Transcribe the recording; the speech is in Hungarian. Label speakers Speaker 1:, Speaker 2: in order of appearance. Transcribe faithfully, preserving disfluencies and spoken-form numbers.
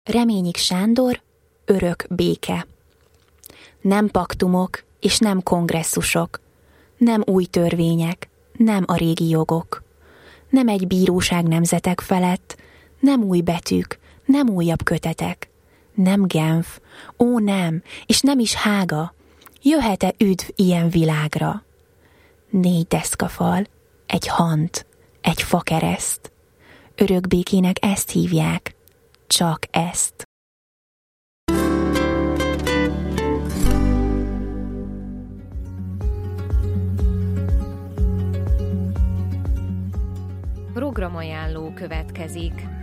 Speaker 1: Reményik Sándor, örök béke. Nem paktumok és nem kongresszusok, nem új törvények, nem a régi jogok, nem egy bíróság nemzetek felett, nem új betűk, nem újabb kötetek, nem Genf, ó nem, és nem is Hága, jöhet-e üdv ilyen világra? Négy deszkafal, egy hant, egy fakereszt, örök békének ezt hívják, csak ezt.
Speaker 2: Programajánló következik.